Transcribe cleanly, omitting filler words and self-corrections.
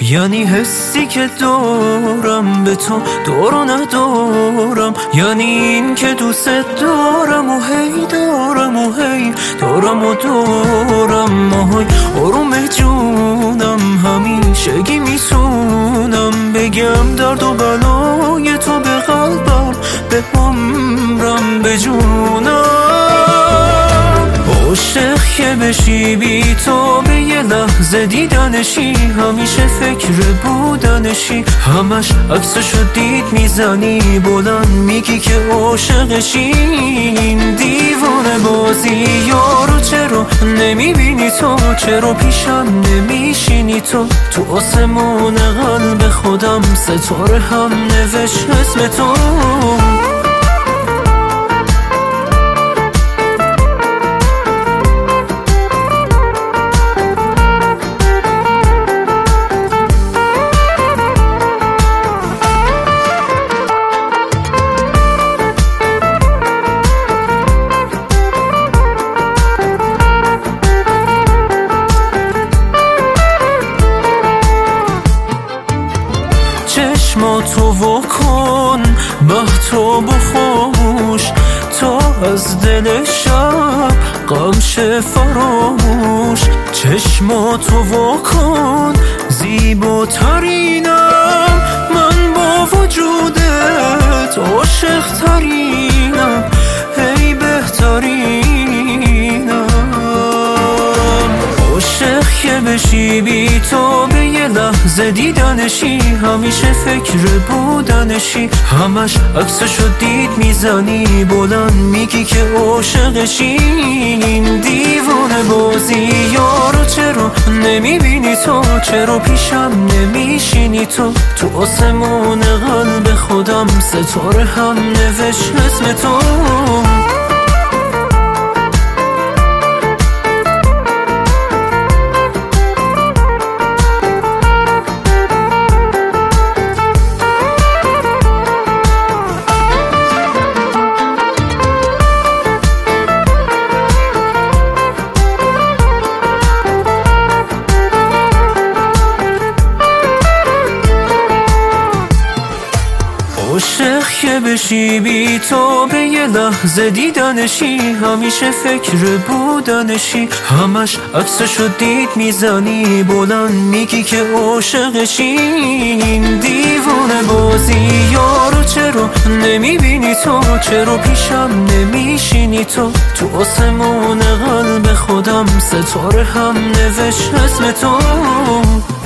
یعنی حسی که دارم به تو دارو ندارم، یعنی این که دوست دارم و هی دارم و هی دارم و دارم. ماهای آروم جونم همیشگی میتونم بگم درد و بلای تو به قلبم، به عمرم، به جونم. عاشق که بشی بی تو به یه لحظه دیدنشی، همیشه فکر بودنشی، همش عکسشو دید میزنی بلند میگی که عاشقشی. این دیوانه بازی یارو چرا نمیبینی تو، چرا پیشم نمیشینی تو آسمون قلب خودم ستاره هم نوشت اسم تو. چشماتو واکن مهتاب و خوش، تا از دل شب غم شه فراموش. چشماتو واکن زیباترینم، من با وجودت عاشق ترینم، هی بهترینم. عاشق که بشی بی تو به یه لحظه دیدنشی، همیشه فکر بودنشی، همش عکسشو دید میزنی بلند میگی که عاشقشی. این دیوانه بازی یارو چرا نمیبینی تو، چرا پیشم نمیشینی تو آسمون قلب خودم ستاره هم نوشت اسم تو. عاشق که بشی بی تو به یه لحظه دیدنشی، همیشه فکر بودنشی، همش عکسشو دید میزنی بلند میگی که عاشقشی. این دیوانه بازی یارو چرا نمیبینی تو، چرا پیشم نمیشینی تو آسمون قلب خودم ستاره هم نوشت اسم تو.